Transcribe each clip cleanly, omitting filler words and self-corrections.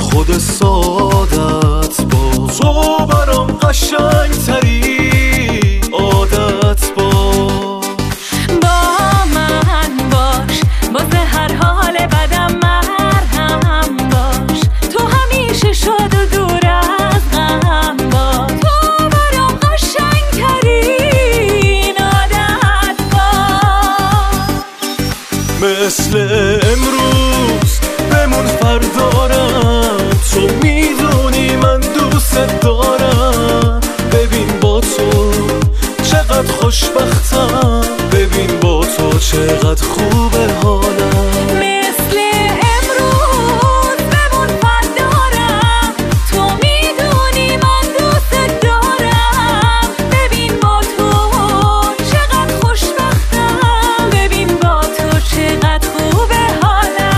خود سعادت با تو برام قشنگ تری عادت باش. با من باش، واسه هر حال بدم مرهم باش. تو همیشه شاد و دور از غم باش. تو برام قشنگ ترین عادت باش. مثل امروز بمون فردارم، تو میدونی من دوست دارم. ببین با تو چقدر خوشبختم، ببین با تو چقدر خوبه حالم. مثل امروز بمون فردارم، تو میدونی من دوست دارم. ببین با تو چقدر خوشبختم، ببین با تو چقدر خوبه حالم.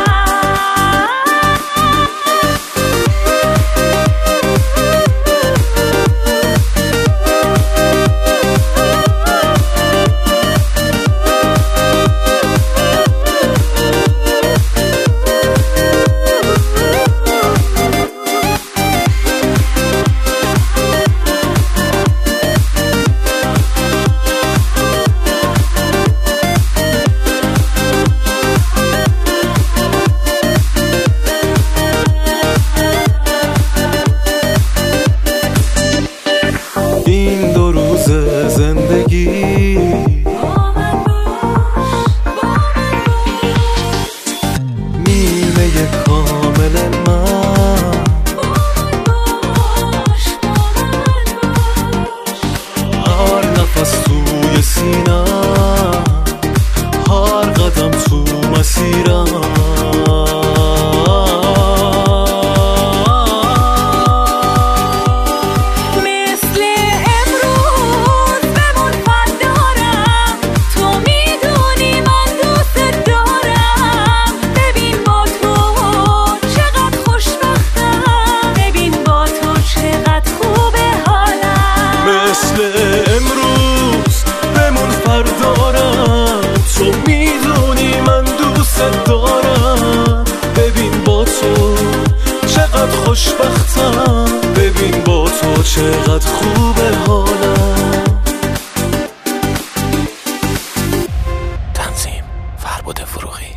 این 2 روز زندگی نیمه کامل من، هر نفس توی سینم، هر قدم تو مسیرم. مثل امروز بمون فردارم، تو میدونی من دوست دارم. ببین با تو چقدر خوشبختم، ببین با تو چقدر خوبه حالم. تنظیم فربد فروغی.